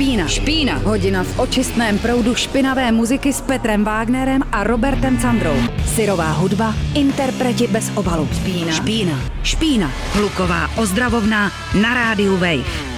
Špína. Hodina v očistném proudu špinavé muziky s Petrem Wagnerem a Robertem Candrou. Syrová hudba, interpreti bez obalu. Špína. Hluková ozdravovna na rádiu Wave.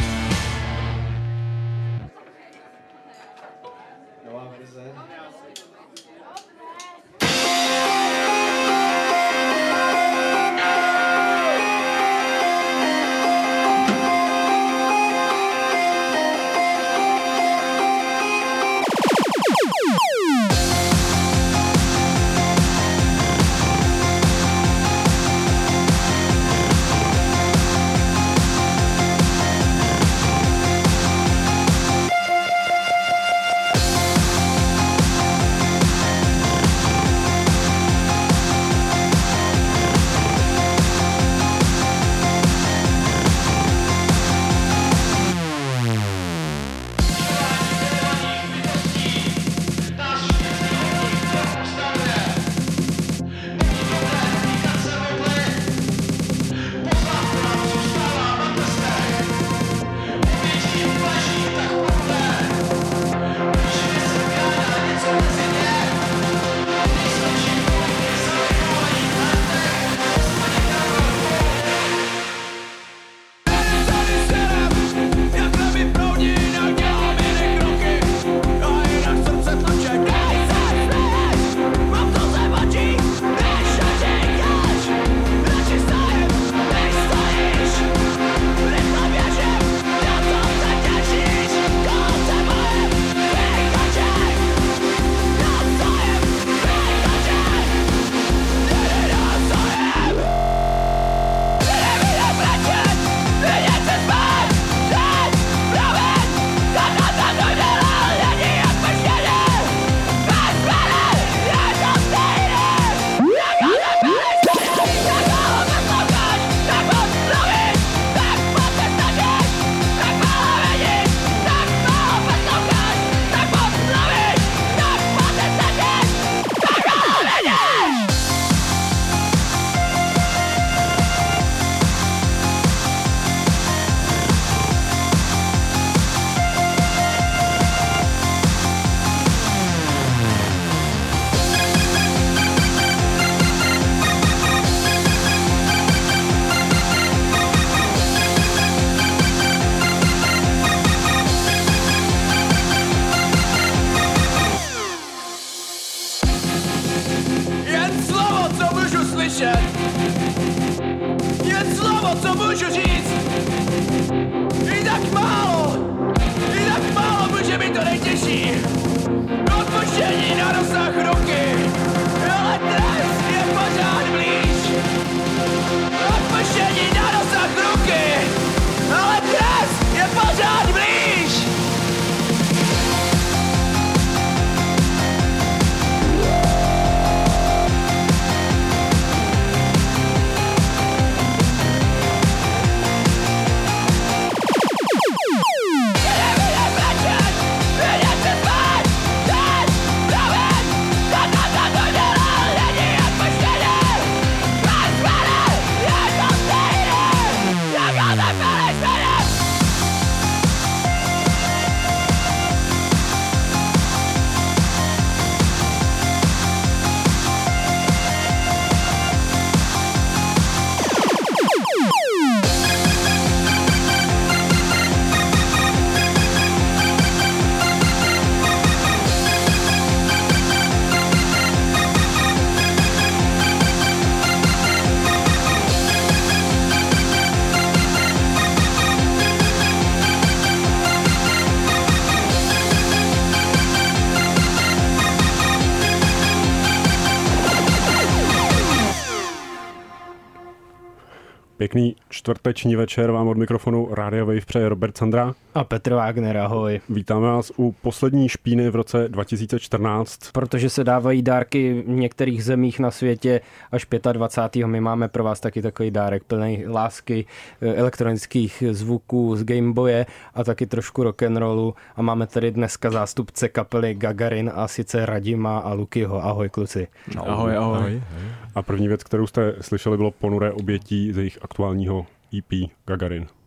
Pěkný čtvrteční večer vám od mikrofonu Rádia Wave přeje Robert Candra a Petr Wagner, ahoj. Vítáme vás u poslední špíny v roce 2014. Protože se dávají dárky v některých zemích na světě až 25. My máme pro vás taky takový dárek plný lásky, elektronických zvuků z Gameboye a taky trošku rock'n'rollu. A máme tady dneska zástupce kapely Gagarin a sice Radima a Lukyho. Ahoj kluci. No, ahoj. A první věc, kterou jste slyšeli, bylo Ponuré obětí z jejich aktuálního EP Gagarin.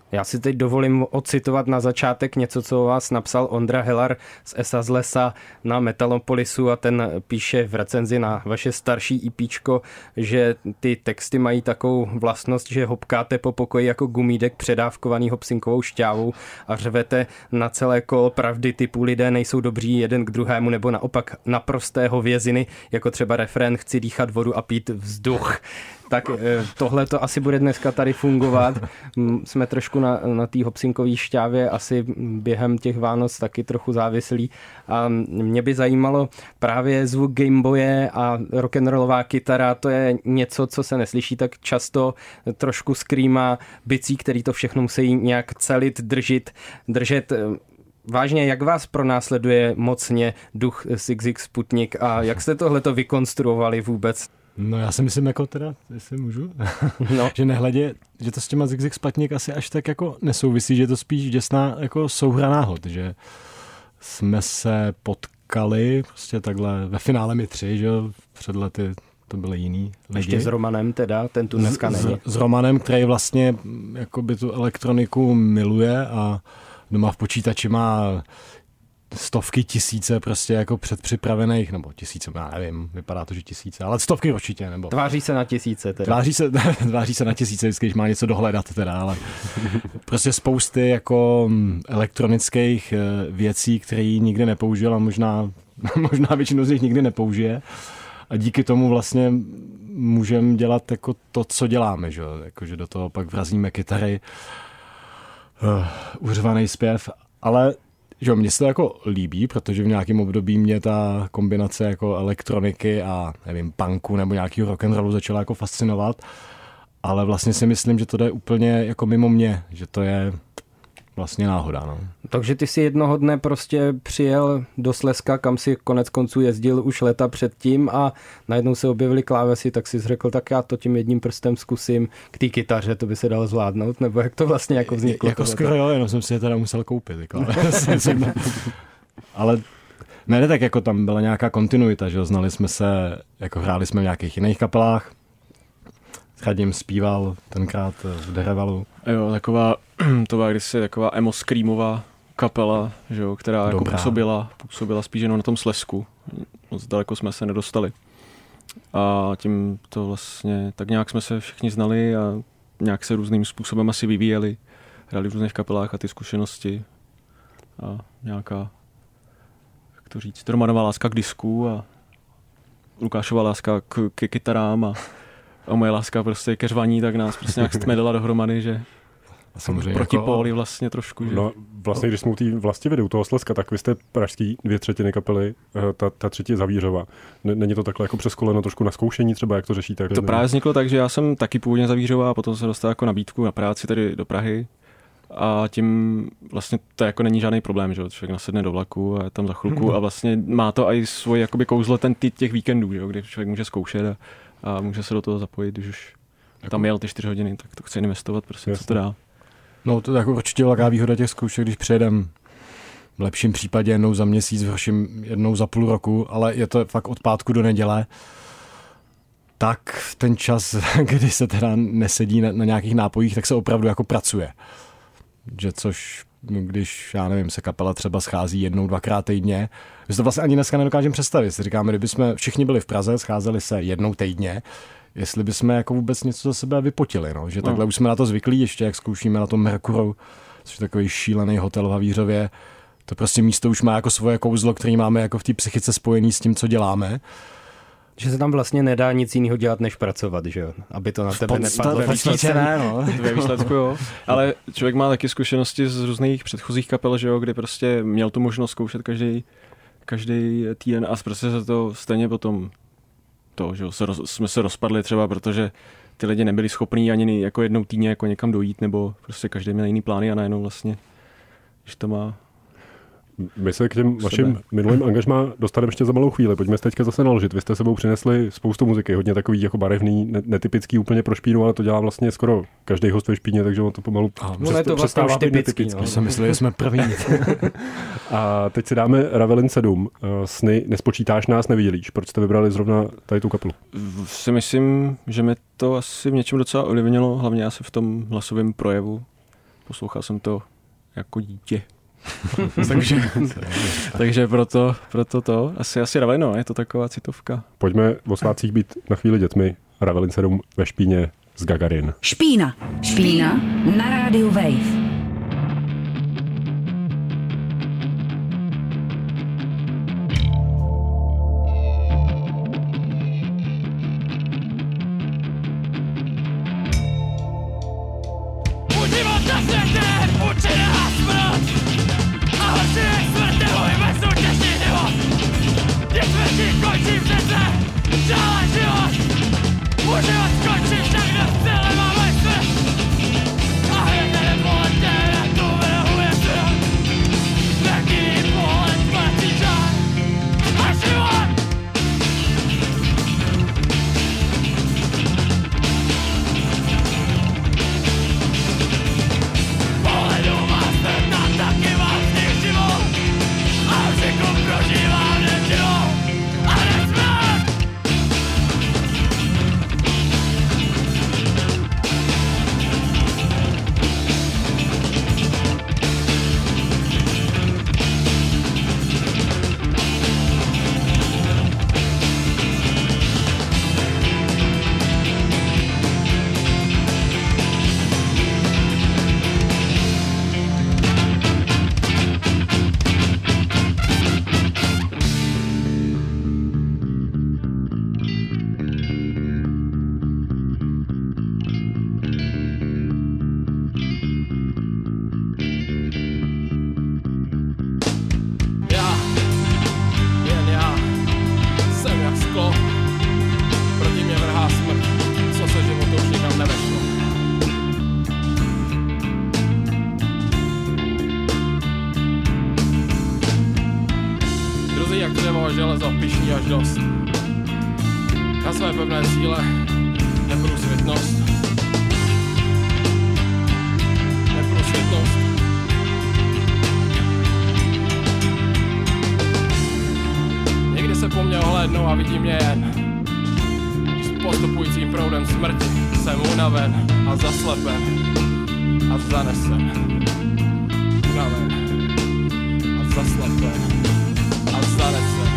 Já si teď dovolím ocitovat na začátek něco, co o vás napsal Ondra Helar z Esa z lesa na Metalopolisu a ten píše v recenzi na vaše starší EPčko, že ty texty mají takovou vlastnost, že hopkáte po pokoji jako gumídek předávkovaný hopsinkovou šťávou a řvete na celé kolo pravdy typu lidé nejsou dobří jeden k druhému nebo naopak naprostého věziny, jako třeba refrén chci dýchat vodu a pít vzduch. Tak tohle to asi bude dneska tady fungovat. Jsme trošku na té hopsinkové šťávě asi během těch Vánoc taky trochu závislí. A mě by zajímalo právě zvuk Gameboye a rock'n'rollová kytara, to je něco, co se neslyší tak často, trošku screama, bicí, který to všechno musí nějak celit, držet. Vážně, jak vás pronásleduje mocně duch Sigue Sputnik a jak jste tohleto vykonstruovali vůbec? No já si myslím, jako teda, jestli můžu, no. Že nehledě, že to s těma Sigue Sputnik asi až tak jako nesouvisí, že je to spíš děsná jako souhra náhod, že jsme se potkali prostě takhle ve finále my 3, že jo, před lety to byly jiný lidi. Ještě s Romanem teda, ten tu dneska není. S Romanem, který vlastně jakoby tu elektroniku miluje a doma v počítači má stovky tisíce prostě jako předpřipravených, nebo tisíce, já nevím, vypadá to, že tisíce, ale stovky určitě, nebo... Tváří se na tisíce teda. Tváří se na tisíce, vždycky, když má něco dohledat teda, ale prostě spousty jako elektronických věcí, které nikdy nepoužil a možná většinu z nich nikdy nepoužije. A díky tomu vlastně můžeme dělat jako to, co děláme, že? Jako, že do toho pak vrazíme kytary, uřvaný zpěv, ale že mně se to jako líbí, protože v nějakém období mě ta kombinace jako elektroniky a nevím, punku nebo nějakého rock'n'rollu začala jako fascinovat, ale vlastně si myslím, že to jde úplně jako mimo mě, že to je vlastně náhoda. No. Takže ty si jednoho dne prostě přijel do Slezska, kam si konec konců jezdil už léta předtím a najednou se objevily klávesy, tak si řekl, tak já to tím jedním prstem zkusím k té kytaře, to by se dalo zvládnout, nebo jak to vlastně jako vzniklo? Jako skoro jo, jenom jsem si je teda musel koupit. Ale ne, tak jako tam byla nějaká kontinuita, že jo, znali jsme se, jako hráli jsme v nějakých jiných kapelách, s Chadim zpíval tenkrát v Derevalu. Jo, to byla kdysi taková emo screamová kapela, že jo, která jako působila spíš jenom na tom Slezsku. Moc daleko jsme se nedostali. A tím to vlastně, tak nějak jsme se všichni znali a nějak se různým způsobem asi vyvíjeli. Hráli v různých kapelách a ty zkušenosti. A nějaká, jak to říct, Romanová láska k disku a Lukášova láska k kytarám a moje láska prostě ke řvaní, tak nás prostě nějak stmedila dohromady, že samozřejmě proti jako... póly vlastně trošku. Že? No vlastně, když jsme u té Vlastividy, u toho Slezska, tak vy jste pražský 2/3 kapely, ta třetí je Zavířova. Není to takhle jako přes koleno trošku na zkoušení třeba, jak to řešíte? To právě vzniklo tak, že já jsem taky původně Zavířova a potom se dostal jako nabídku na práci tady do Prahy a tím vlastně to jako není žádný problém, že člověk nasedne do vlaku a je tam za chvilku a vlastně má to i svoje jakoby kouzlo těch víkendů, že? Kdy člověk může zkoušet a může se do toho zapojit, když už tam jel ty 4 hodiny, tak to chce investovat, prostě, co to dá. No to je jako určitě velká výhoda těch zkoušek, když přejedem v lepším případě jednou za měsíc, v horším jednou za půl roku, ale je to fakt od pátku do neděle, tak ten čas, kdy se teda nesedí na nějakých nápojích, tak se opravdu jako pracuje. Že což, když, já nevím, se kapela třeba schází 1-2krát týdně, my to vlastně ani dneska nedokážeme představit. Si říkáme, kdyby jsme všichni byli v Praze, scházeli se 1 týdně, jestli bychom jako vůbec něco za sebe vypotili, no. Že takhle už jsme na to zvyklí, ještě jak zkoušíme na tom Merkuru, což je takový šílený hotel v Havířově. To prostě místo už má jako svoje kouzlo, který máme jako v té psychice spojený s tím, co děláme. Že se tam vlastně nedá nic jiného dělat, než pracovat, že jo? Aby to na tebe nepadlo. Ve výsledku, jo. Ale člověk má taky zkušenosti z různých předchozích kapel, že jo, kdy prostě měl tu možnost zkoušet každý týden a prostě se to stejně potom že jsme se rozpadli třeba, protože ty lidi nebyli schopní ani jako jednou týdně jako někam dojít, nebo prostě každý měl jiný plány a najednou vlastně, že to má... My se k těm vašim minulým angažmá dostaneme ještě za malou chvíli. Pojďme se teďka zase naložit. Vy jste sebou přinesli spoustu muziky, hodně takový jako barevný, netypický úplně pro Špínu, ale to dělá vlastně skoro každý host ve Špíně, takže on to pomalu přestává být netypický. Jsem myslel, že jsme první. A teď si dáme Ravelin 7. Sny nespočítáš, nás nevydělíš. Proč jste vybrali zrovna tady tu kapelu? Si myslím, že mi to asi v něčem docela ovlivnilo, hlavně asi v tom hlasovém projevu, poslouchal jsem to jako dítě. takže proto to. Asi Ravelino, je to taková citovka. Pojďme o svátcích být na chvíli dětmi. Ravelin 7 ve Špíně z Gagarin. Špína na rádiu Wave. Železo pyšní až dost. Na své pevné cíle neprůsvětnost. Někdy se po mně ohlédnou a vidí mě jen. S postupujícím proudem smrti jsem unaven a zaslepen a zanesen. Unaven a zaslepen a zanesen.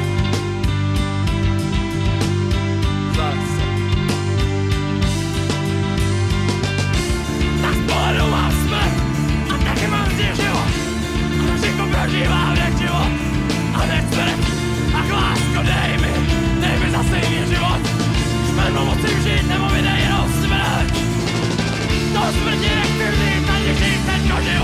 Tak pohledu mám smrt a taky mám zdě život. A všechno prožívám jak život. A ne smrt, ach lásko dej mi zase jiný život. Šmernou musím žít, nebo mi dej jenom smrt. To smrti nechci vzít, ani žít teďko život.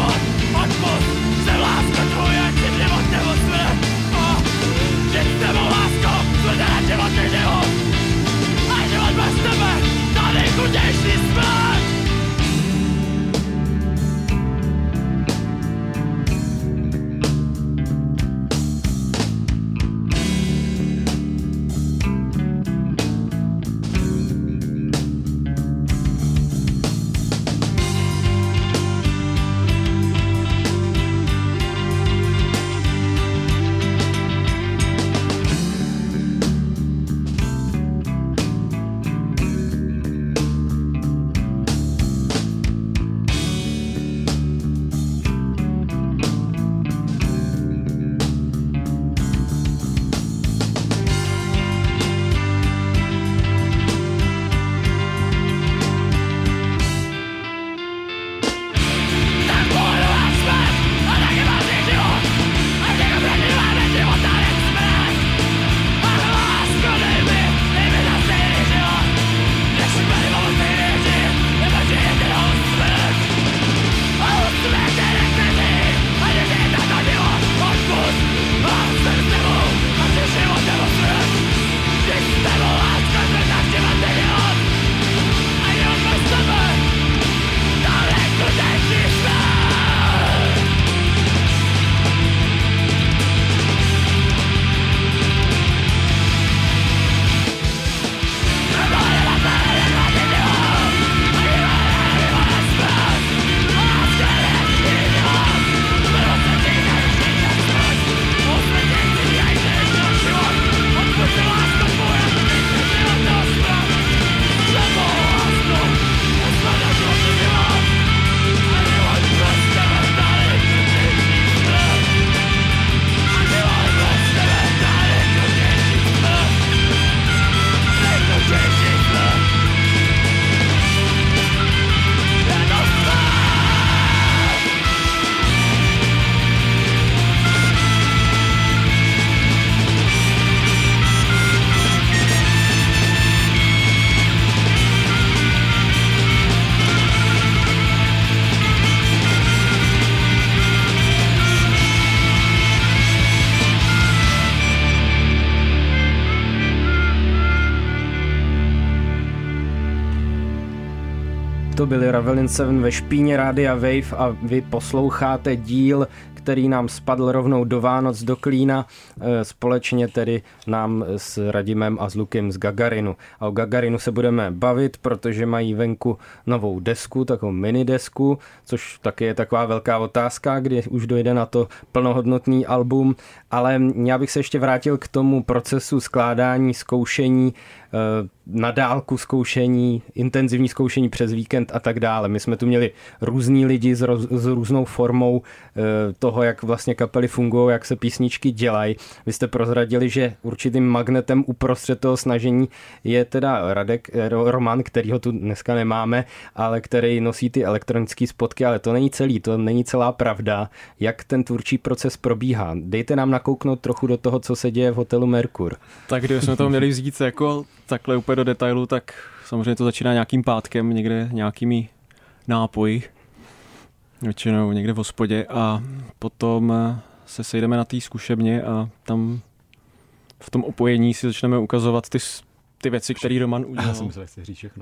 to byli Ravelin 7 ve špíně Rádia Wave a vy posloucháte díl, který nám spadl rovnou do Vánoc do klína, společně tedy nám s Radimem a s Lukem z Gagarinu. A o Gagarinu se budeme bavit, protože mají venku novou desku, takovou minidesku, což taky je taková velká otázka, kdy už dojde na to plnohodnotný album, ale já bych se ještě vrátil k tomu procesu skládání, zkoušení, na dálku zkoušení, intenzivní zkoušení přes víkend a tak dále. My jsme tu měli různý lidi s různou formou toho, jak vlastně kapely fungují, jak se písničky dělají. Vy jste prozradili, že určitým magnetem uprostřed toho snažení je teda Roman, kterýho tu dneska nemáme, ale který nosí ty elektronické spotky, ale to není celý, to není celá pravda. Jak ten tvůrčí proces probíhá? Dejte nám nakouknout trochu do toho, co se děje v hotelu Merkur. Tak kdyby jsme to měli vzít jako takhle úplně do detailu, tak samozřejmě to začíná nějakým pátkem, někde nějakými nápoji, většinou někde v hospodě a potom se sejdeme na té zkušebně a tam v tom opojení si začneme ukazovat ty věci, které Roman udělal. Já jsem myslel, že chci říct všechno.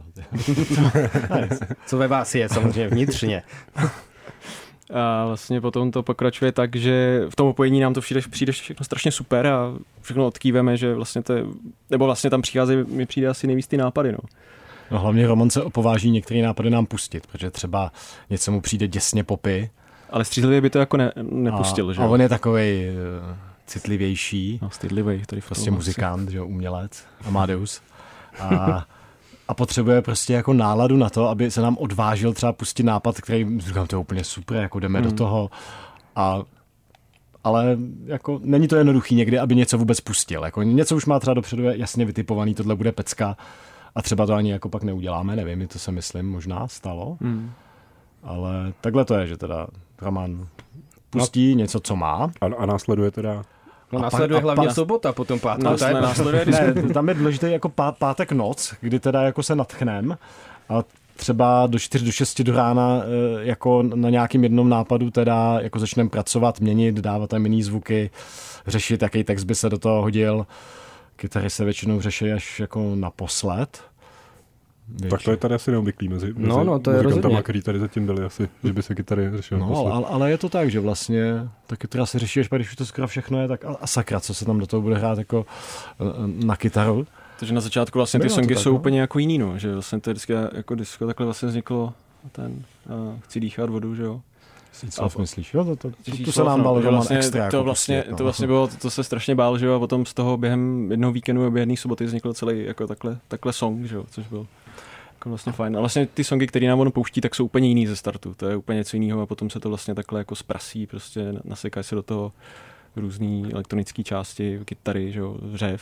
Co ve vás je samozřejmě vnitřně. A vlastně potom to pokračuje tak, že v tom opojení nám to přijde všechno strašně super a všechno odkýveme, že vlastně vlastně tam mi přijde asi nejvíc ty nápady. No hlavně Roman se opováží některé nápady nám pustit, protože třeba něco mu přijde děsně popy. Ale střízlivě by to jako nepustil, že? A on je takovej citlivější. No, stydlivej. Prostě muzikant, že Umělec, Amadeus. A potřebuje prostě jako náladu na to, aby se nám odvážil třeba pustit nápad, který, říkám, to je úplně super, jako jdeme do toho. Ale jako není to jednoduchý někdy, aby něco vůbec pustil. Jako něco už má třeba dopředu jasně vytipovaný, tohle bude pecka a třeba to ani jako pak neuděláme, nevím, to se myslím možná stalo. Ale takhle to je, že teda Roman pustí něco, co má. A následuje teda... No následuje hlavně sobota, potom pátek. Tam je důležitý jako pátek noc, kdy teda jako se natchnem a třeba do 4 do 6 do rána jako na nějakým jednom nápadu teda jako začneme pracovat, měnit, dávat tam jiný zvuky, řešit, jaký text by se do toho hodil. Kytary se většinou řeší až jako naposled. Tak to je tady asi neobvyklý mezi to je rozhodně. Který tady zatím byli asi, že by se kytary řešily. Ale je to tak, že vlastně ta kytara se řeší, až když už to skoro všechno je, tak a sakra, co se tam do toho bude hrát jako na kytaru. Takže na začátku vlastně ty songy jsou úplně jako jiný, no, že vlastně to je vždycky jako disco, takhle vlastně vzniklo Chci dýchat vodu, že jo. Co myslíš? Jo, to se nám bál vlastně, extra. To vlastně bylo, to se strašně bál, že jo, a potom z toho během jednoho víkendu a během jedné soboty vznikl celý jako takhle song, že jo, což byl jako vlastně fajn. A vlastně ty songy, které nám on pouští, tak jsou úplně jiný ze startu. To je úplně něco jiného a potom se to vlastně takhle jako zprasí, prostě nasekají se do toho různý elektronické části, kytary, že jo, řev.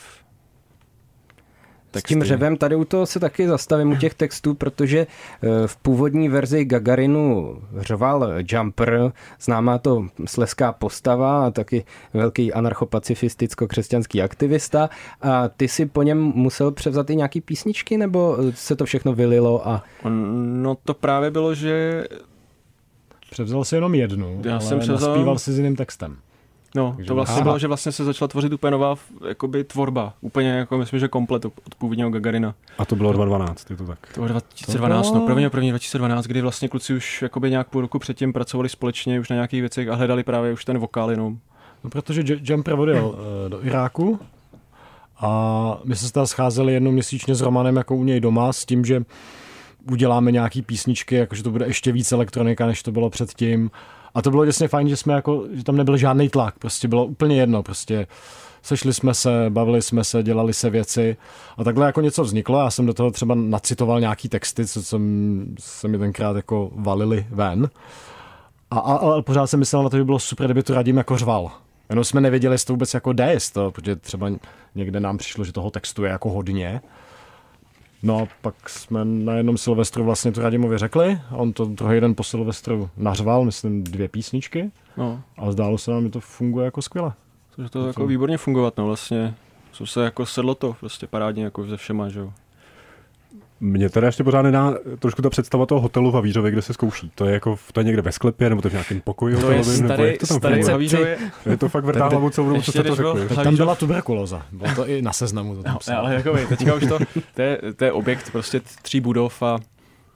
S tím řevem tady u toho se taky zastavím u těch textů, protože v původní verzi Gagarinu řval Jumper, známá to slezská postava a taky velký anarchopacifisticko-křesťanský aktivista. A ty si po něm musel převzat i nějaký písničky, nebo se to všechno vylilo? No to právě bylo, že... Převzal si jenom jednu, ale naspíval si s jiným textem. No, takže to vlastně bylo, že vlastně se začala tvořit úplně nová jakoby tvorba. Úplně jako myslím, že komplet od původního Gagarina. A to bylo 2012, je to tak? To bylo 2012, první 2012, kdy vlastně kluci už jakoby nějak půl roku předtím pracovali společně už na nějakých věcech a hledali právě už ten vokál jenom. No, protože Jumper odjel do Iráku a my se tam scházeli jednou měsíčně s Romanem jako u něj doma s tím, že uděláme nějaký písničky, jakože to bude ještě víc elektronika, než to bylo předtím. A to bylo děsně fajn, že tam nebyl žádný tlak, prostě bylo úplně jedno, prostě sešli jsme se, bavili jsme se, dělali se věci a takhle jako něco vzniklo. Já jsem do toho třeba nacitoval nějaký texty, co se mi tenkrát jako valili ven. Ale pořád jsem myslel na to, že by bylo super, kdyby to Radim jako řval. Jenom jsme nevěděli, jestli to vůbec jako jde, protože třeba někde nám přišlo, že toho textu je jako hodně. No a pak jsme na jednom Silvestru vlastně to Radimovi řekli a on to druhý den po Silvestru nařval, myslím 2 písničky a zdálo se nám, že to funguje jako skvěle. Což to jako výborně fungovat, no vlastně, co se jako sedlo to prostě parádně jako ze všema, že jo. Mně teda ještě pořád nedá trošku ta představa toho hotelu v Havířově, kde se zkouší. To je jako to je někde ve sklepě, nebo to v nějakém pokoji hotelovém, nebo jak to tam funguje? Havířově. Je to fakt vrtá hlavu celou dobu, co jste to řekli. Tam byla tuberkulóza, bylo to i na seznamu. Ale jako teďka už to je objekt prostě 3 budov a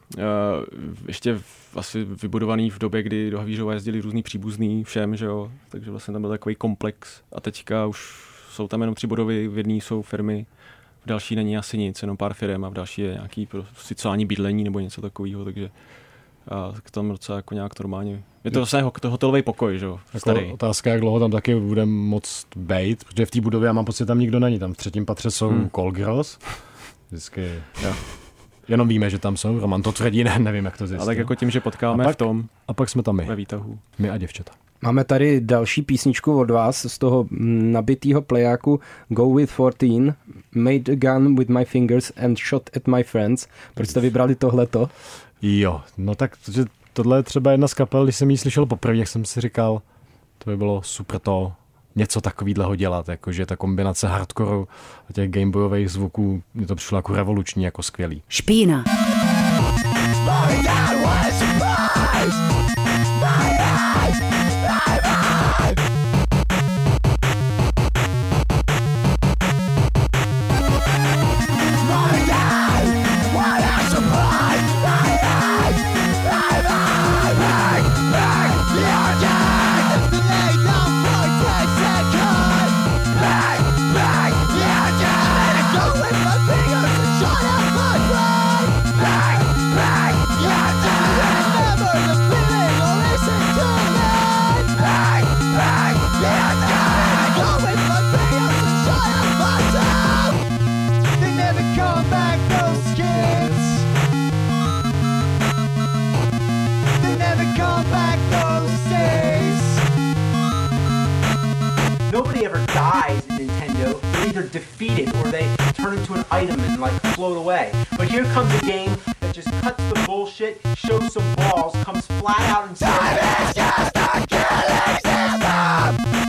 Ještě asi vybudovaný v době, kdy do Havířova jezdili různý příbuzný všem, že jo, takže vlastně tam byl takový komplex a teďka už jsou tam jenom 3 budovy, v jedné jsou firmy, v další není asi nic, jenom pár firem a v další je nějaký sociální bydlení nebo něco takového, takže a tam docela jako nějak normálně. Je to vlastně hotelový pokoj, že jo, starý. Jako otázka, jak dlouho tam taky bude moc bejt, protože v té budově já mám pocit, tam nikdo není, tam v 3. patře jsou Call Girls, vždycky, jo. Jenom víme, že tam jsou, Roman to tvrdí, nevím, jak to zjistil. A tak jako tím, že potkáme v tom. A pak jsme tam my. Ve výtahu. My a děvčata. Máme tady další písničku od vás z toho nabitýho plejáku Go With 14, Made a Gun With My Fingers and Shot At My Friends. Proč jste vybrali tohleto? Jo, no tak tohle je třeba jedna z kapel, když jsem ji slyšel poprvé, jak jsem si říkal, to by bylo super to něco takovýhleho dělat, jakože ta kombinace hardcoreu a těch gameboyových zvuků, mě to přišlo jako revoluční, jako skvělý. Špína. Nobody ever dies in Nintendo. They're either defeated or they turn into an item and like float away. But here comes a game that just cuts the bullshit, shows some balls, comes flat out and says, "Time is just a killing system."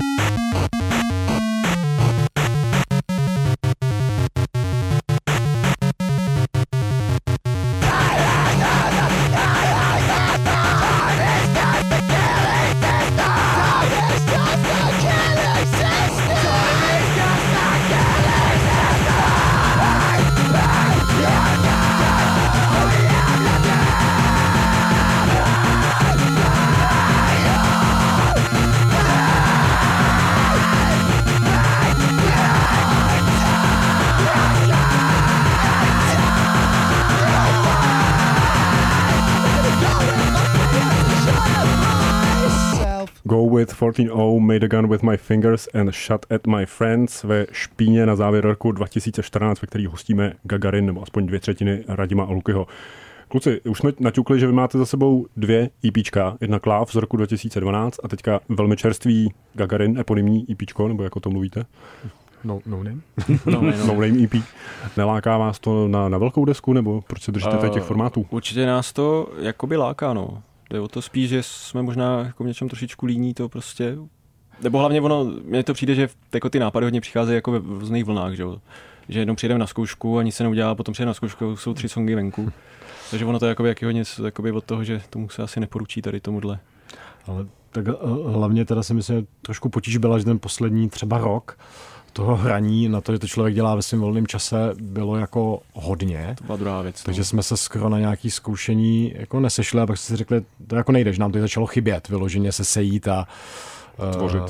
Go With 14-0, Made a Gun With My Fingers and Shot At My Friends ve Špíně na závěr roku 2014, ve který hostíme Gagarin, nebo aspoň 2/3 Radima a Lukyho. Kluci, už jsme naťukli, že vy máte za sebou 2 EPčka, jedna Kláv z roku 2012 a teďka velmi čerstvý Gagarin, eponymní EPčko, nebo jako to mluvíte? No name? No name EP. Neláká vás to na velkou desku, nebo proč se držíte těch formátů? Určitě nás to jakoby láká, no. Jde o to spíš, že jsme možná jako v něčem trošičku líní to prostě, nebo hlavně mně to přijde, že jako ty nápady hodně přicházejí jako ve různých vlnách, že jednou přijedeme na zkoušku a nic se neudělá, potom přijedeme na zkoušku, jsou 3 songy venku. Takže ono to je jakoby hodně od toho, že tomu se asi neporučí tady tomuhle. Ale tak hlavně teda si myslím, že trošku potíž byla, že ten poslední třeba rok toho hraní na to, že to člověk dělá ve svém volném čase, bylo jako hodně. To byla druhá věc. Takže jsme se skoro na nějaké zkoušení jako nesešli a pak si řekli, to jako nejde, že nám to začalo chybět, vyloženě se sejít a tvořit.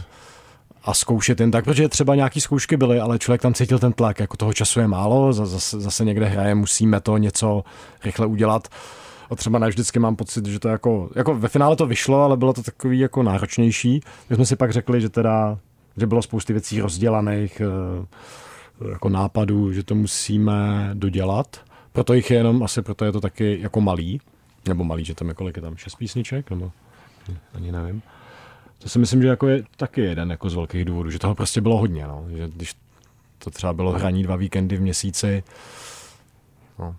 A zkoušet jen tak, protože třeba nějaký zkoušky byly, ale člověk tam cítil ten tlak, jako toho času je málo, zase někde hraje, musíme to něco rychle udělat. A třeba ne vždycky mám pocit, že to jako ve finále to vyšlo, ale bylo to takový jako náročnější. My jsme si pak řekli, že bylo spousty věcí rozdělaných, jako nápadů, že to musíme dodělat. Proto jich je jenom, asi proto je to taky jako malý, nebo malý, že tam je kolik je tam 6 písniček, nebo ani nevím. To si myslím, že jako je taky jeden jako z velkých důvodů, že toho prostě bylo hodně, no. Že když to třeba bylo hraní 2 víkendy v měsíci, no.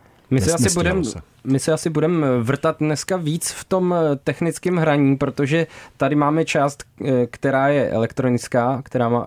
My se asi budeme vrtat dneska víc v tom technickém hraní, protože tady máme část, která je elektronická, která je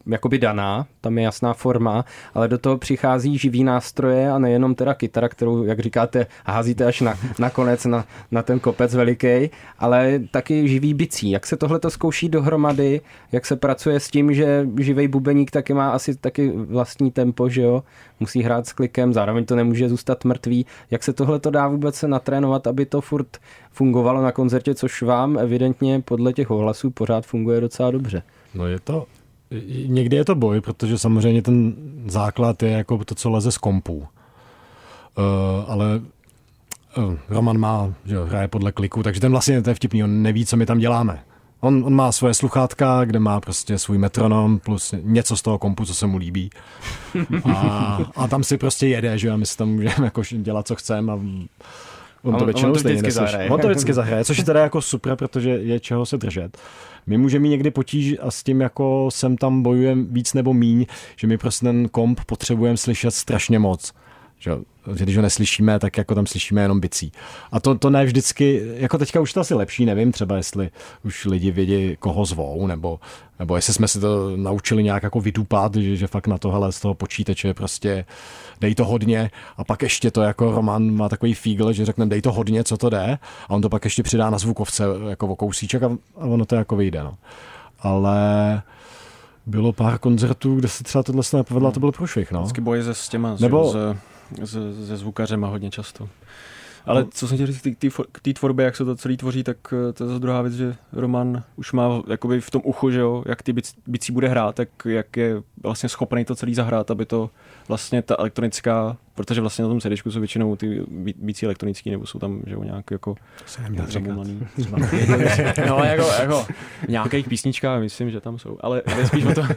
jakoby daná, tam je jasná forma, ale do toho přichází živý nástroje a nejenom teda kytara, kterou, jak říkáte, házíte až na konec, na ten kopec veliký, ale taky živý bicí. Jak se tohle to zkouší dohromady, jak se pracuje s tím, že živej bubeník taky má asi taky vlastní tempo, že jo? Musí hrát s klikem, zároveň to nemůže zůstat mrtvý. Jak se tohle to dá vůbec natrénovat, aby to furt fungovalo na koncertě, což vám evidentně podle těch ohlasů pořád funguje docela dobře? No někdy je to boj, protože samozřejmě ten základ je jako to, co leze z kompů. Ale Roman má, že hraje podle kliku, takže ten vlastně to je vtipný, on neví, co my tam děláme. On má svoje sluchátka, kde má prostě svůj metronom plus něco z toho kompu, co se mu líbí. A tam si prostě jede, že a my si tam můžeme jako dělat, co chceme a on to většinou stejně neslyší. On to vždycky zahraje, což je teda jako super, protože je čeho se držet. My můžeme mít někdy potíž a s tím jako sem tam bojujeme víc nebo míň, že my prostě ten komp potřebujeme slyšet strašně moc. Že když ho neslyšíme, tak jako tam slyšíme jenom bicí. A to ne vždycky, jako teďka už to asi lepší, nevím třeba, jestli už lidi vědí, koho zvou, nebo jestli jsme si to naučili nějak jako vydupat, že fakt na tohle z toho počítače prostě dej to hodně a pak ještě to jako Roman má takový fígl, že řekne dej to hodně, co to jde a on to pak ještě přidá na zvukovce jako o kousíček a ono to jako vyjde. No. Ale bylo pár koncertů, kde se třeba tohle nepovedlo a to byl průšvih. No. Vždycky boje s těma, se zvukařema hodně často. Ale co jsem chtěl říct k té tvorbě, jak se to celý tvoří, tak to je zase druhá věc, že Roman už má jakoby v tom uchu, že jo, jak ty bicí bude hrát, tak jak je vlastně schopný to celý zahrát, aby to vlastně ta elektronická, protože vlastně na tom CDčku jsou většinou ty bicí elektronický, nebo jsou tam, že jo, nějak jako zamumlaný. No jako v nějakých písničkách, myslím, že tam jsou, ale je spíš o to,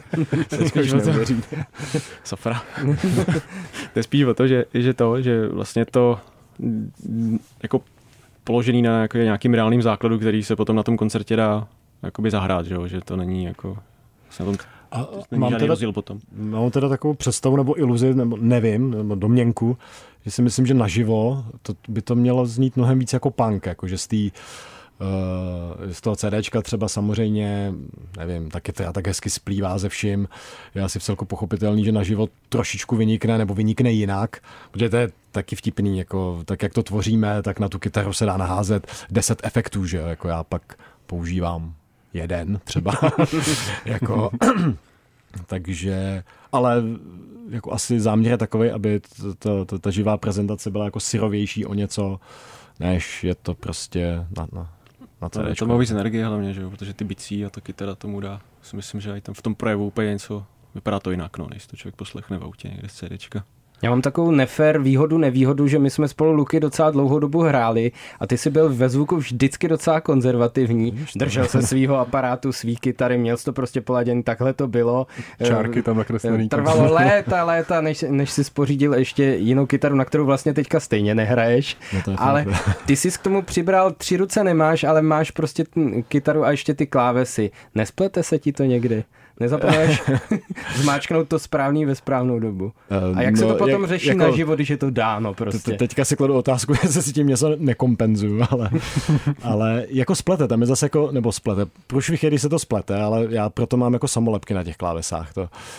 Safra. To je spíš o to, že vlastně to jako položený na nějakým reálným základu, který se potom na tom koncertě dá jakoby zahrát, že to není jako na tom, není žádný rozdíl potom. Mám teda takovou představu nebo iluzi, nebo nevím, nebo domněnku, že si myslím, že naživo by to mělo znít mnohem víc jako punk, jako že z toho CDčka třeba samozřejmě, nevím, taky to tak hezky splývá ze vším. Je asi vcelku pochopitelný, že naživo trošičku vynikne jinak, protože to je taky vtipný, jako, tak jak to tvoříme, tak na tu kytaru se dá naházet 10 efektů, že jako já pak používám jeden třeba. jako, takže, ale jako asi záměr je takový, aby ta živá prezentace byla jako syrovější o něco, než je to prostě na CDčku. To má víc energie hlavně, že jo? Protože ty bicí a to kytara tomu dá. Si myslím, že i tam v tom projevu úplně něco, vypadá to jinak, než to člověk poslechne v autě někde z CDčka. Já mám takovou nefér nevýhodu, že my jsme spolu, Luky, docela dlouhou dobu hráli a ty jsi byl ve zvuku vždycky docela konzervativní. Držel se svýho aparátu, svý kytary, měl jsi to prostě poladěný, takhle to bylo. Čárky tam nakreslený. Trvalo léta, než jsi spořídil ještě jinou kytaru, na kterou vlastně teďka stejně nehraješ. Ale ty jsi k tomu přibral 3 ruce nemáš, ale máš prostě kytaru a ještě ty klávesy. Nesplete se ti to někdy? Nezapomeneš zmáčknout to správný ve správnou dobu. A jak se to potom řeší jako, na život, když je to dáno prostě? Teďka si kladu otázku, jestli si tím něco nekompenzuju, ale jako splete, tam je zase jako, nebo splete, průšvih je, když se to splete, ale já proto mám jako samolepky na těch klávesách.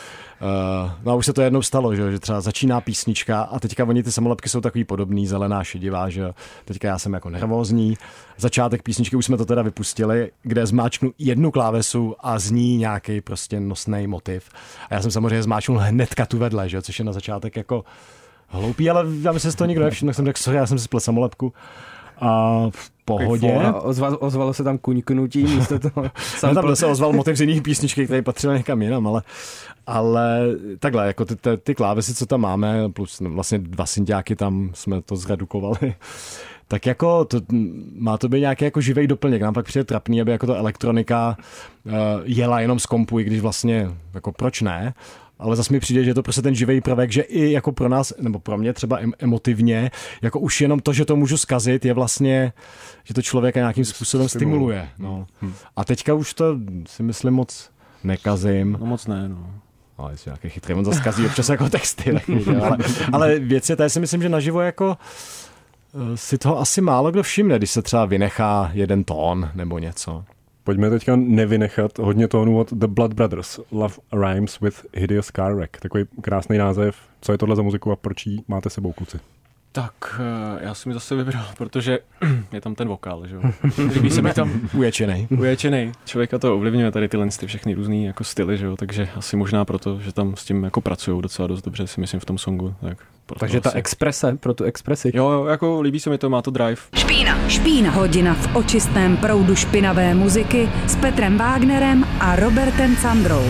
No a už se to jednou stalo, že třeba začíná písnička a teďka oni ty samolepky jsou takový podobný, zelená, šedivá, že teďka já jsem jako nervózní. Začátek písničky už jsme to teda vypustili, kde zmáčknu jednu klávesu a zní nějaký prostě nosnej motiv. A já jsem samozřejmě zmáčknul hnedka tu vedle, že což je na začátek jako hloupý, ale já myslím, že to nikdo nevšiml, tak jsem řekl, sorry, já jsem si splet samolepku. A v pohodě. Ozvalo se tam kuňknutí místo toho. Tam se ozval motiv z jiných písničky, který patřil někam jinam, ale takhle, jako ty klávesy, co tam máme, plus vlastně 2 synťáky, tam jsme to zredukovali, tak jako má to být nějaký jako živej doplněk. Nám pak přijde trapný, aby jako ta elektronika jela jenom z kompu, i když vlastně, jako proč ne? Ale zase mi přijde, že je to prostě ten živej prvek, že i jako pro nás, nebo pro mě třeba emotivně, jako už jenom to, že to můžu zkazit, je vlastně, že to člověka nějakým způsobem stimuluje. No. A teďka už to si myslím moc nekazím. No moc ne, no. Ale jestli nějaký chytrý, on zase kazí občas jako texty. ale věc je, tady si myslím, že naživo jako si toho asi málo kdo všimne, když se třeba vynechá jeden tón nebo něco. Pojďme teďka nevynechat hodně tónů od The Blood Brothers. Love Rhymes with Hideous Car Wreck. Takový krásný název. Co je tohle za muziku a proč ji máte sebou, kluci? Tak, já jsem mi zase vybral, protože je tam ten vokál, že jo. Líbí se mi tam uječenej. Člověka to ovlivňuje tady tyhle všechny různý jako styly, že jo, takže asi možná proto, že tam s tím jako pracujou docela dost dobře, si myslím v tom songu. Takže ta exprese, pro tu expresi. Jo, jako líbí se mi to, má to drive. Špína. Hodina v očistném proudu špinavé muziky s Petrem Vágnerem a Robertem Candrou.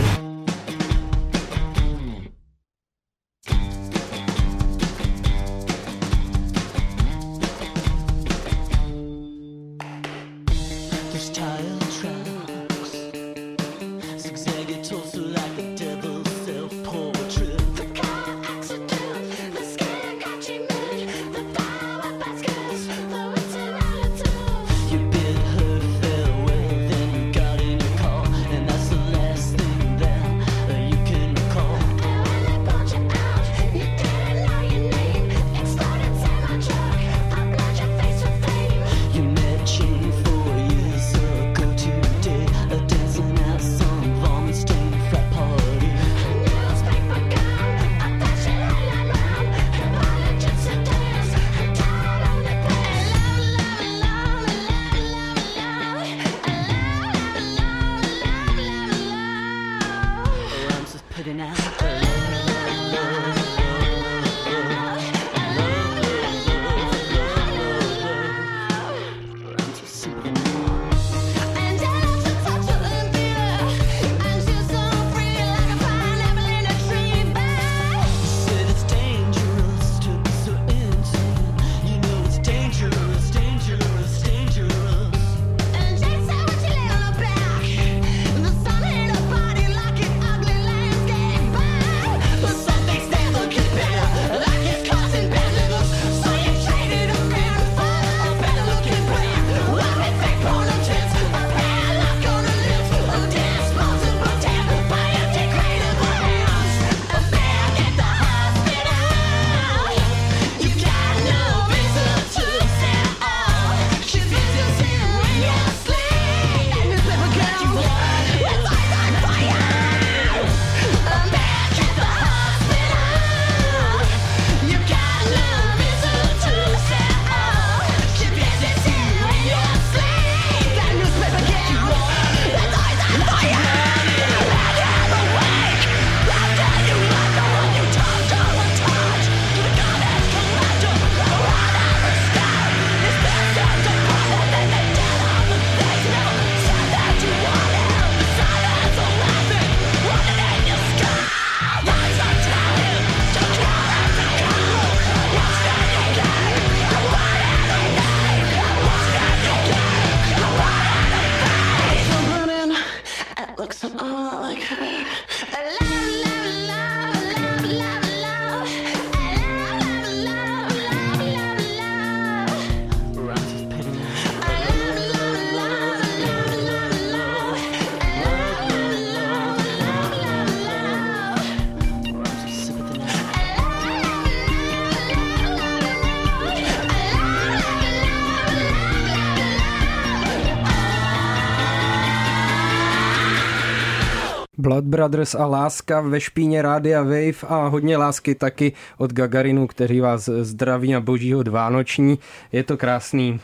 Blood Brothers a láska ve špíně Rádia Wave a hodně lásky taky od Gagarinu, který vás zdraví na božího vánoční. Je to krásný.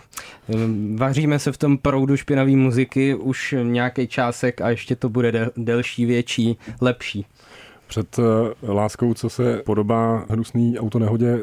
Vaříme se v tom proudu špinavý muziky už nějaký čásek a ještě to bude delší, větší, lepší. Před láskou, co se podobá hnusný autonehodě,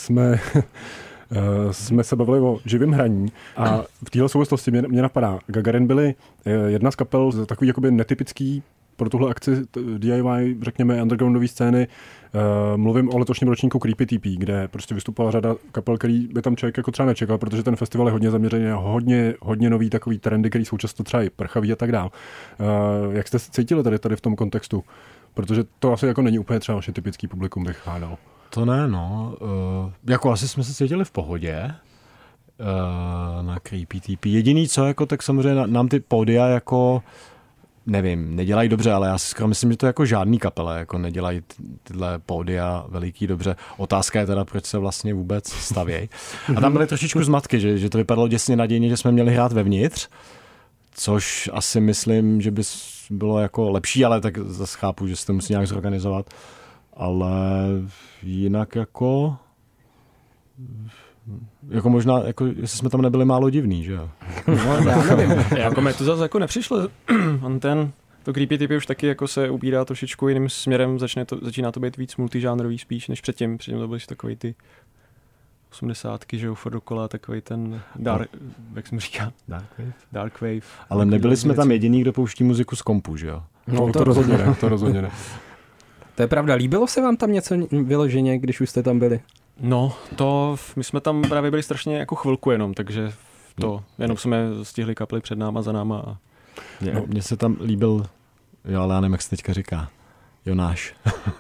jsme se bavili o živém hraní a v téhle souvislosti mě napadá, Gagarin byli jedna z kapel z takový jakoby netypický pro tuhle akci DIY, řekněme, undergroundové scény. Mluvím o letošním ročníku Creepy TP, kde prostě vystupovala řada kapel, který by tam člověk jako třeba nečekal, protože ten festival je hodně zaměřený na hodně nový takový trendy, který jsou často třeba i prchavý a tak dál. Jak jste se cítili tady v tom kontextu? Protože to asi jako není úplně třeba vaše typický publikum, bych hádal. To ne, no. Jako asi jsme se cítili v pohodě na Creepy TP. Jediný co, jako, tak samozřejmě nám ty pódia jako nevím, nedělají dobře, ale já si skoro myslím, že to jako žádný kapele jako nedělají tyhle pódia veliký dobře. Otázka je teda, proč se vlastně vůbec stavějí. A tam byly trošičku zmatky, že to vypadalo děsně nadějně, že jsme měli hrát vevnitř, což asi myslím, že by bylo jako lepší, ale tak zase chápu, že se to musí nějak zorganizovat. Ale jinak jako možná, jako jestli jsme tam nebyli málo divný, že jo? No, já nevím. Jako mě to zase jako nepřišlo. On to creepy typy už taky jako se ubírá trošičku jiným směrem, začíná to být víc multižánrový spíš než předtím. Předtím to byly takový ty 80, že jo, furt dokola, takový ten jak jsem říkal? Dark Wave. Ale nebyli jsme tam jediný, kdo pouští muziku z kompu, že jo? No, to rozhodně ne. To je pravda. Líbilo se vám tam něco vyloženě, když už jste tam byli? No, my jsme tam právě byli strašně jako chvilku jenom, takže jenom jsme stihli kapely před náma, za náma. Mně se tam líbil, ale já nevím, jak se teďka říká, Jonáš.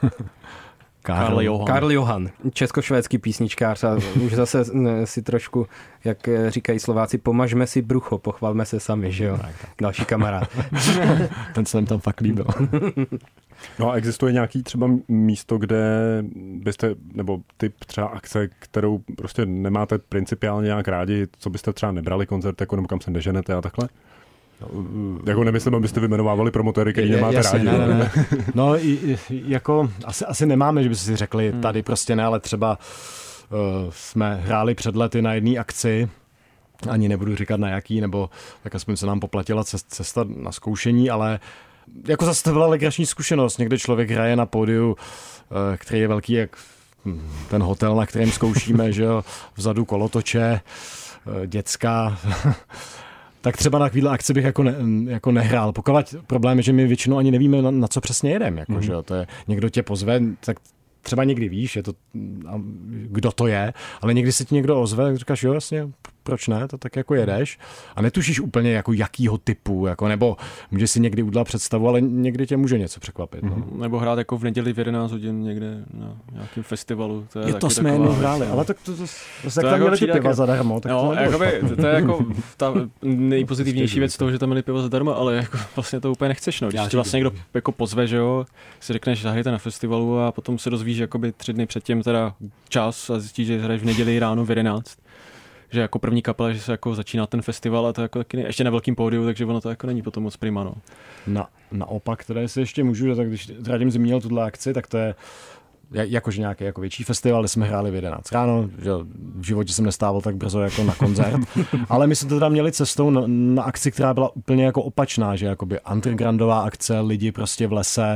Karl Johan, českošvédský písničkář a už zase si trošku, jak říkají Slováci, pomažme si brucho, pochvalme se sami, že jo? Tak. Další kamarád. Ten se jim tam fakt líbil. No a existuje nějaký třeba místo, kde byste, nebo typ třeba akce, kterou prostě nemáte principiálně nějak rádi, co byste třeba nebrali koncert, jako nebo kam se neženete a takhle? Jako nemyslím, abyste vyjmenovávali promotéry, který nemáte rádi. Ne. No, jako asi nemáme, že byste si řekli, tady prostě ne, ale třeba jsme hráli před lety na jedné akci, ani nebudu říkat na jaký, nebo tak aspoň se nám poplatila cesta na zkoušení, ale jako zase to byla legrační zkušenost. Někde člověk hraje na pódiu, který je velký jak ten hotel, na kterém zkoušíme, že jo, vzadu kolotoče, dětská. Tak třeba na takovýhle akci bych jako nehrál. Pokud problém je, že my většinou ani nevíme, na co přesně jedeme. Jako, že jo, to je, někdo tě pozve, tak třeba někdy víš, je to, kdo to je, ale někdy se ti někdo ozve, tak říkáš, jo, jasně, proč ne, to tak jako jedeš a netušíš úplně jako jakýho typu, jako, nebo může si někdy udělat představu, ale někdy tě může něco překvapit. No. Nebo hrát jako v neděli v 11 hodin někde na nějakém festivalu. To jsme jednou hráli, ale tak to tam jako měli ty piva zadarmo. Tak no, to je jako ta nejpozitivnější věc toho, že tam měli pivo zadarmo, ale jako vlastně to úplně nechceš. No. Když tě vlastně někdo jako pozve, že jo, si řekneš, že zahrajete na festivalu a potom se dozvíš jakoby 3 dny předtím teda čas a zjistíš, že hraješ v neděli ráno v 11. Že jako první kapela, že se jako začíná ten festival a to jako taky ještě na velkým pódiu, takže ono to jako není potom moc prima, no. Naopak, teda si ještě můžu, tak když Radim zmínil tuhle akci, tak to je jakože nějaký jako větší festival, kde jsme hráli v 11 ráno, že v životě jsem nestával tak brzo jako na koncert, ale my jsme to teda měli cestou na akci, která byla úplně jako opačná, že jakoby undergroundová akce, lidi prostě v lese,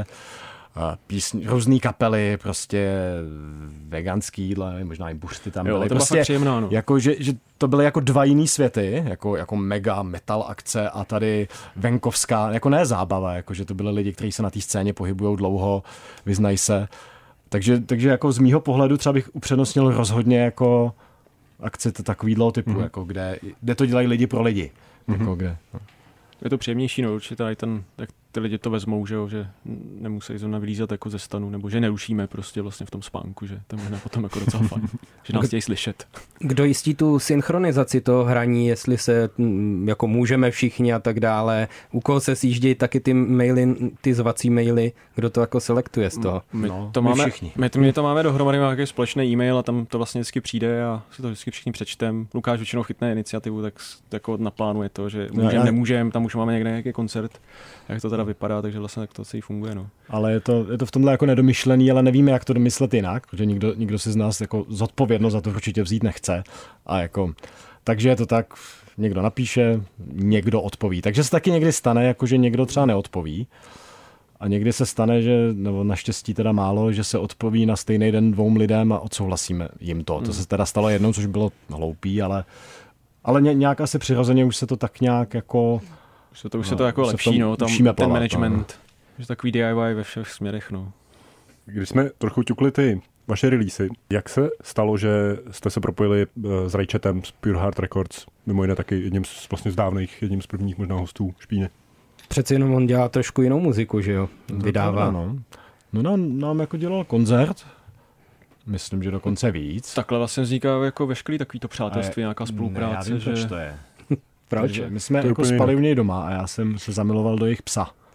různý kapely, prostě veganský jídla, možná i buřty tam byly. To prostě příjemná, no. Jako, že to byly jako dva jiný světy, jako mega metal akce a tady venkovská, jako ne zábava, jako že to byly lidi, kteří se na té scéně pohybují dlouho, vyznají se. Takže jako z mýho pohledu třeba bych upřednostnil rozhodně jako akce takovýhle typu, jako kde to dělají lidi pro lidi. Jako kde, no. Je to příjemnější, no, určitě tady jak ty lidi to vezmou, že nemusí zrovna vylízat jako ze stanu, nebo že nerušíme prostě vlastně v tom spánku, že to je potom jako docela fajn, že nás chtějí slyšet. Kdo jistí tu synchronizaci toho hraní, jestli se jako můžeme všichni a tak dále, u koho se sjíždějí taky ty maily, ty zvací maily, kdo to jako selektuje z toho? My to máme dohromady, máme nějaký společný e-mail a tam to vlastně vždycky přijde a si to vždycky všichni přečtem. Lukáš většinou chytne iniciativu, tak jako naplánuje to, že nemůžeme, tam už máme někde nějaký koncert, jak to teda vypadá, takže vlastně tak to celý funguje. No. Ale je to v tomhle jako nedomyšlený, ale nevíme, jak to domyslet jinak, protože nikdo si z nás jako zodpovědnost za to určitě vzít nechce. A jako, takže je to tak, někdo napíše, někdo odpoví. Takže se taky někdy stane, jako že někdo třeba neodpoví. A někdy se stane, že, nebo naštěstí teda málo, že se odpoví na stejný den 2 lidem a odsouhlasíme jim to. To se teda stalo jednou, což bylo hloupý, ale nějak asi přirozeně už se to tak nějak jako... Už se to jako lepší, no, tam ten management, že takový DIY ve všech směrech, no. Když jsme trochu ťukli ty vaše releasy, jak se stalo, že jste se propojili s Rajčetem, s Pure Heart Records, mimo jiné taky jedním z prvních možná hostů Špíny? Přeci jenom on dělá trošku jinou muziku, že jo? Vydává. No nám jako dělal koncert, myslím, že dokonce víc. Takhle vlastně vzniká jako veškerý takovýto přátelství, nějaká spolupráce. Já vím, proč to je. Proč? My jsme jako spali u něj doma a já jsem se zamiloval do jejich psa.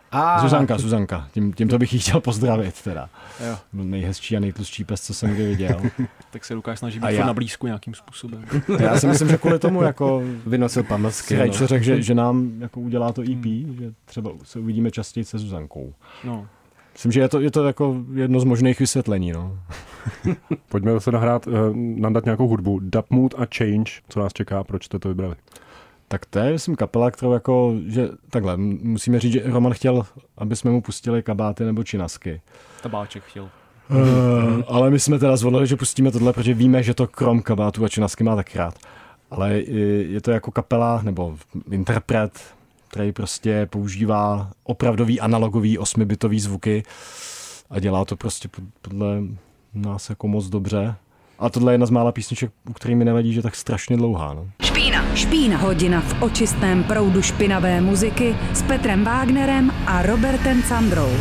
Zuzanka. Tímto bych jí chtěl pozdravit teda. Jo. Byl nejhezčí a nejtlustší pes, co jsem kdy viděl. Tak se Lukáš snaží být na blízku nějakým způsobem. Já si myslím, že kvůli tomu jako vynosil pamlsky. Rajčo řekl, že nám jako udělá to EP, že třeba se uvidíme častěji se Zuzankou. No. Myslím, že je to jako jedno z možných vysvětlení. No. Pojďme se nadat nějakou hudbu. Dub Mood a Change, co nás čeká, proč jste to vybrali? Tak to je, myslím, kapela, kterou jako, že takhle, musíme říct, že Roman chtěl, aby jsme mu pustili kabáty nebo činasky. Tabáček chtěl. Ale my jsme teda zvolili, že pustíme tohle, protože víme, že to krom kabátů a činasky má tak rád. Ale je to jako kapela nebo interpret, který prostě používá opravdový analogový 8-bitový zvuky a dělá to prostě podle nás jako moc dobře. A tohle je jedna z mála písniček, u kterých mi nevadí, že je tak strašně dlouhá. No. Špína. Hodina v očistném proudu špinavé muziky s Petrem Wagnerem a Robertem Candrou.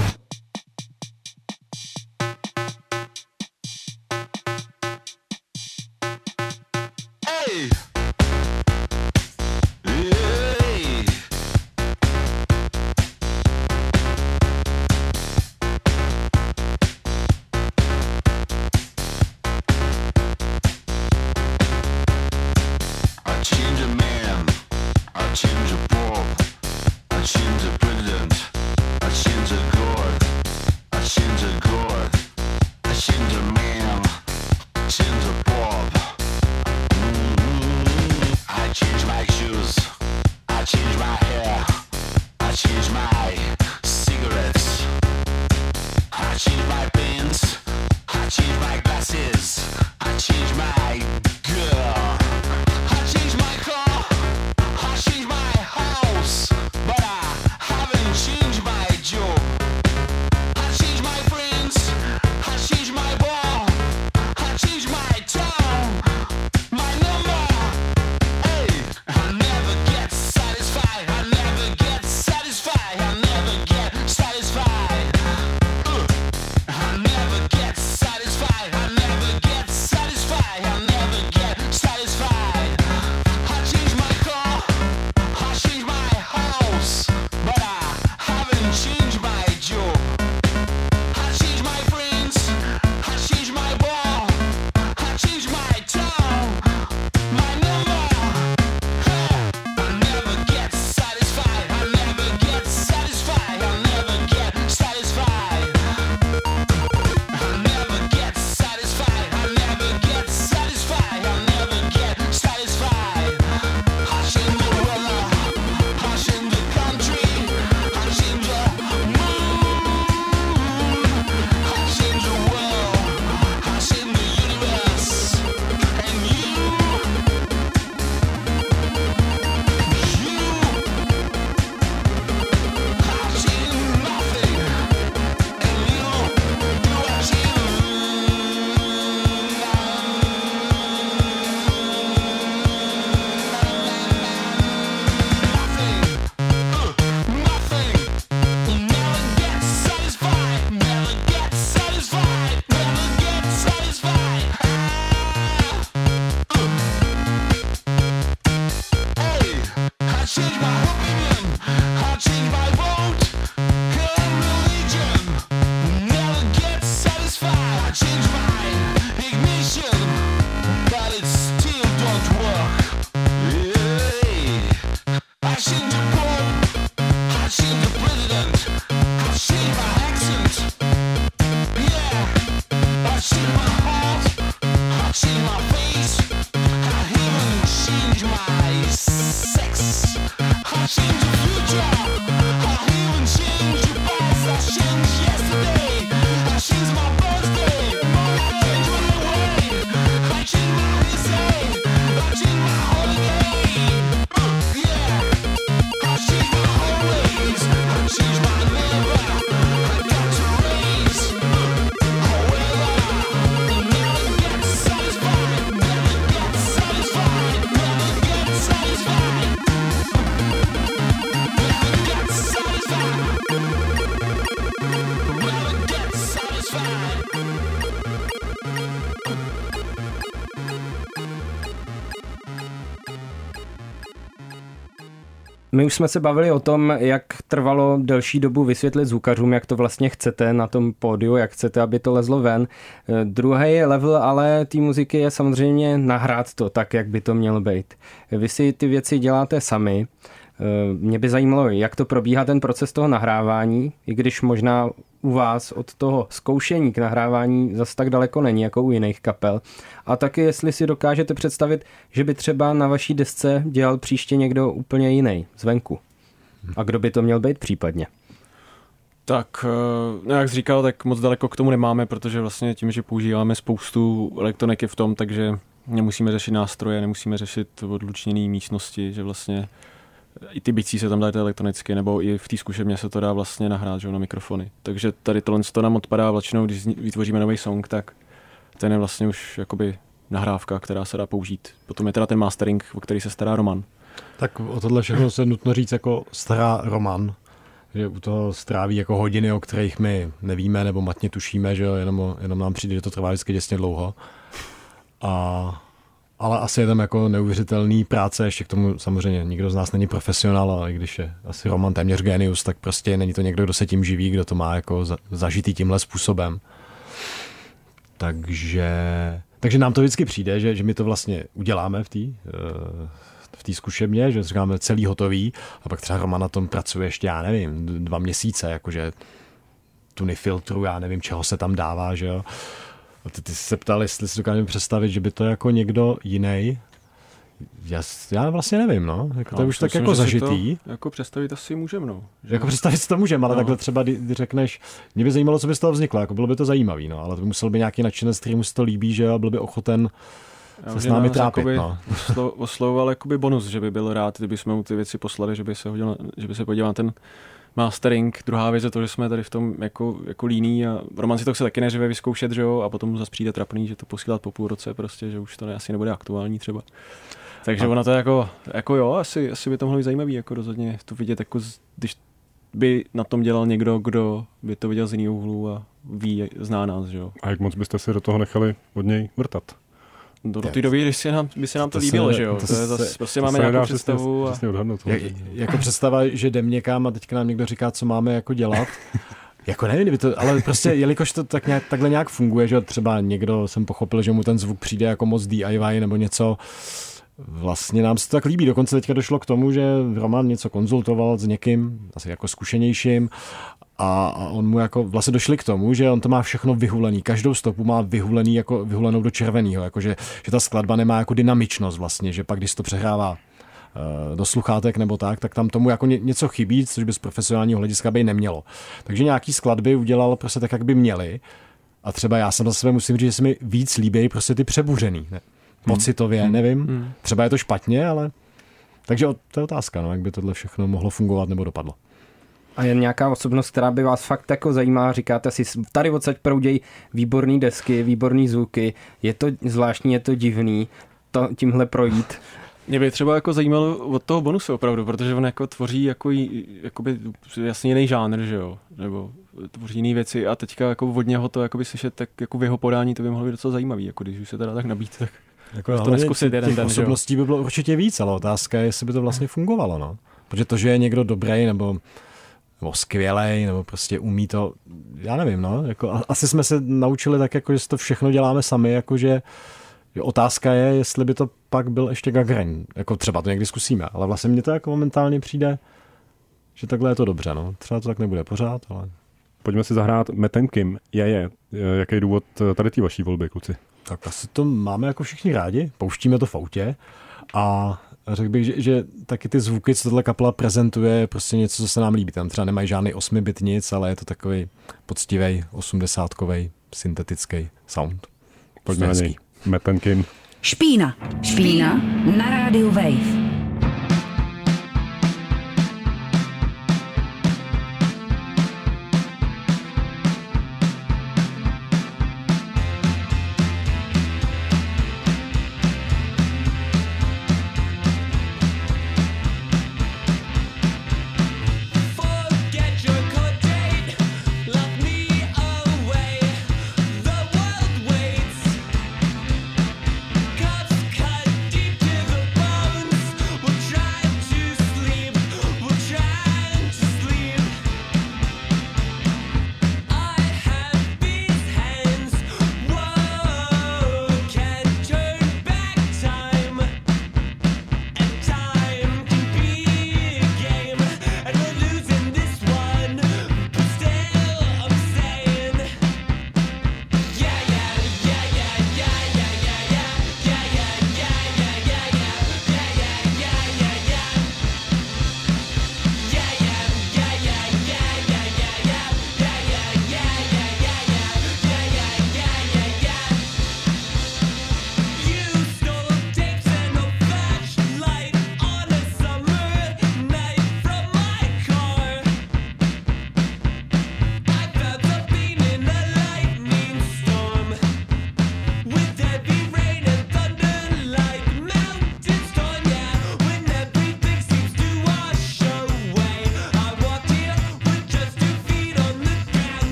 I change a president, I change a god. My už jsme se bavili o tom, jak trvalo delší dobu vysvětlit zvukařům, jak to vlastně chcete na tom pódiu, jak chcete, aby to lezlo ven. Druhý level ale té muziky je samozřejmě nahrát to tak, jak by to mělo být. Vy si ty věci děláte sami. Mě by zajímalo, jak to probíhá ten proces toho nahrávání, i když možná u vás od toho zkoušení k nahrávání zas tak daleko není, jako u jiných kapel. A taky, jestli si dokážete představit, že by třeba na vaší desce dělal příště někdo úplně jiný, zvenku. A kdo by to měl být případně? Tak, jak jsi říkal, tak moc daleko k tomu nemáme, protože vlastně tím, že používáme spoustu elektroniky v tom, takže nemusíme řešit nástroje, nemusíme řešit odlučněné místnosti, že vlastně i ty bicí se tam dají elektronicky, nebo i v té zkušebně se to dá vlastně nahrát, že, na mikrofony. Takže tady tohle nám odpadá vlačnou, když vytvoříme nový song, tak ten je vlastně už jakoby nahrávka, která se dá použít. Potom je teda ten mastering, o který se stará Roman. Tak o tohle všechno se nutno říct jako stará Roman, že u toho stráví jako hodiny, o kterých my nevíme nebo matně tušíme, že jo, jenom nám přijde, že to trvá vždycky děsně dlouho. Ale asi je tam jako neuvěřitelný práce, ještě k tomu samozřejmě nikdo z nás není profesionál, ale když je asi Roman téměř genius, tak prostě není to někdo, kdo se tím živí, kdo to má jako zažitý tímhle způsobem. Takže nám to vždycky přijde, že my to vlastně uděláme v té zkušebně, že říkáme celý hotový a pak třeba Roman na tom pracuje ještě, já nevím, 2 měsíce, jakože tuny filtru, já nevím, čeho se tam dává, že jo. A ty se ptal, jestli si dokážeme představit, že by to jako někdo jiný. Já vlastně nevím, no. Jako to je už tak jako zažitý. Jako představit asi můžeme, no. Jako představit si to můžeme, ale takhle třeba, kdy řekneš, mě by zajímalo, co by z toho vzniklo, jako bylo by to zajímavý, no, ale to by musel být nějaký nadšenec, kterýmu se to líbí, že byl by ochoten se s námi trápit, no. Oslovoval jakoby bonus, že by byl rád, kdyby jsme mu ty věci poslali, že by se podíval ten mastering. Druhá věc je to, že jsme tady v tom jako líní a Roman si to chce taky neřve vyzkoušet, že jo, a potom zase přijde trapný, že to posílat po půl roce prostě, že už to asi nebude aktuální třeba. Takže ono to jako jo, asi by to mohlo být zajímavý, jako rozhodně to vidět, jako když by na tom dělal někdo, kdo by to viděl z jiného úhlu a zná nás, že jo. A jak moc byste si do toho nechali od něj vrtat? Do té doby, když by se nám to líbilo, že jo. To je zase, prostě máme nějakou představu. Jako představa, že jdem někam a teďka nám někdo říká, co máme jako dělat. Jako nevím, ale prostě jelikož to takhle nějak funguje, že třeba někdo jsem pochopil, že mu ten zvuk přijde jako moc DIY nebo něco, vlastně nám se to tak líbí. Dokonce teďka došlo k tomu, že Roman něco konzultoval s někým, asi jako zkušenějším, a on mu jako vlastně došli k tomu, že on to má všechno vyhulený. Každou stopu má vyhulenou do červeného, jakože že ta skladba nemá jako dynamičnost vlastně, že pak když to přehrává do sluchátek nebo tak tam tomu jako něco chybí, což by z profesionálního hlediska by nemělo. Takže nějaký skladby udělal prostě tak, jak by měli. A třeba já jsem za sebe musím říct, že se mi víc líbí prostě ty přebuřený. Ne? Pocitově, nevím. Třeba je to špatně, ale takže to je otázka, no, jak by tohle všechno mohlo fungovat nebo dopadlo. A je nějaká osobnost, která by vás fakt jako zajímá, říkáte si, tady odsaď proudějí výborný desky, výborný zvuky, je to zvláštní, je to divný, tímhle projít. Mě by třeba jako zajímalo od toho bonusu opravdu, protože on jako tvoří jakoby jasně jiný žánr, že jo, nebo tvoří jiné věci a teďka jako od něho to jakoby slyšet tak jako v jeho podání, to by mohlo být docela zajímavý, jako když už se teda tak nabít, tak jako to neskusit jeden den, osobností by bylo určitě víc, ale otázka je, jestli by to vlastně fungovalo, no. Protože to, že je někdo dobrý nebo skvělej, nebo prostě umí to, já nevím, no, jako asi jsme se naučili tak, jako, že to všechno děláme sami, jakože otázka je, jestli by to pak byl ještě Gagarin, jako třeba to někdy zkusíme, ale vlastně mně to jako momentálně přijde, že takhle je to dobře, no, třeba to tak nebude pořád, ale... Pojďme si zahrát Matt & Kim, jaký je důvod tady té vaší volby, kluci? Tak asi to máme jako všichni rádi, pouštíme to v autě a řekl bych, že taky ty zvuky, co tohle kapela prezentuje, je prostě něco, co se nám líbí. Tam třeba nemají žádný 8-bit nic, ale je to takový poctivý 80kový syntetický sound. Pojďme na něj. Matt & Kim. Špína na rádiu Wave. Cut deep to the bones.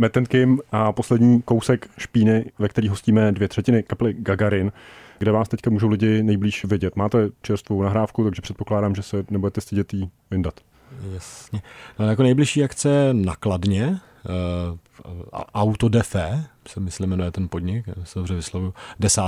Matt & Kim a poslední kousek Špíny, ve který hostíme 2/3 kapely Gagarin, kde vás teďka můžou lidi nejblíž vidět. Máte čerstvou nahrávku, takže předpokládám, že se nebudete stydět jí vyndat. Jasně. No, jako nejbližší akce na Kladně, Autodefé, se myslím jmenuje ten podnik, se dobře vyslovuju, 10.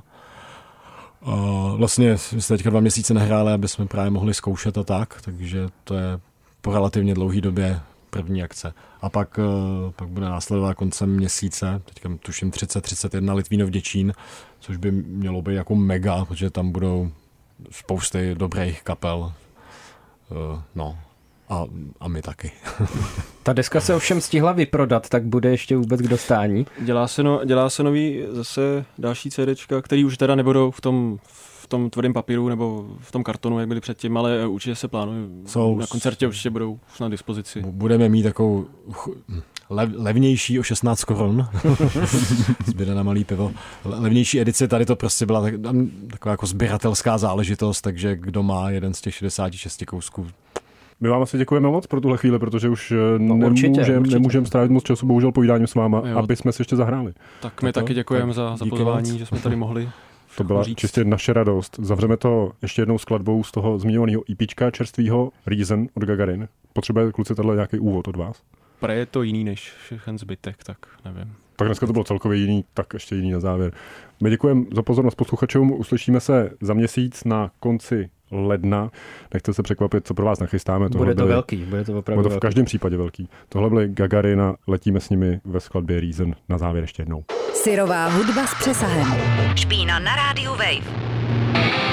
Vlastně jsme teďka 2 měsíce nehráli, aby jsme právě mohli zkoušet a tak, takže to je po relativně dlouhé době první akce. A pak bude následovat koncem měsíce, teďka tuším 30-31 Litvínov Děčín, což by mělo být jako mega, protože tam budou spousty dobrých kapel. No. A my taky. Ta deska se ovšem stihla vyprodat, tak bude ještě vůbec k dostání? Dělá se nový zase další CDčka, který už teda nebudou v tom tvrdém papíru nebo v tom kartonu, jak byly předtím, ale určitě se plánují. Na koncertě určitě budou na dispozici. Budeme mít takovou levnější o 16 korun. Zbyde na malý pivo. Levnější edice, tady to prostě byla taková jako sběratelská záležitost, takže kdo má jeden z těch 66 kousků. My vám asi děkujeme moc pro tuhle chvíli, protože už nemůžeme strávit moc času, bohužel povídáním s váma, aby jsme si ještě zahráli. Tak my taky děkujeme za pozvání, že jsme tady mohli. To byla čistě naše radost. Zavřeme to ještě jednou skladbou z toho zmiňovaného EPčka čerstvýho Reason od Gagarin. Potřebuje kluci tato nějaký úvod od vás? Pre je to jiný než všechen zbytek, tak nevím. Tak dneska to bylo celkově jiný, tak ještě jiný na závěr. My děkujeme za pozornost posluchačům, uslyšíme se za měsíc na konci ledna. Nechte se překvapit, co pro vás nachystáme. Bude to velký, bude to opravdu velký. V každém případě velký. Tohle byly Gagarin a letíme s nimi ve skladbě Reason na závěr ještě jednou. Syrová hudba s přesahem. Špína na rádiu Wave.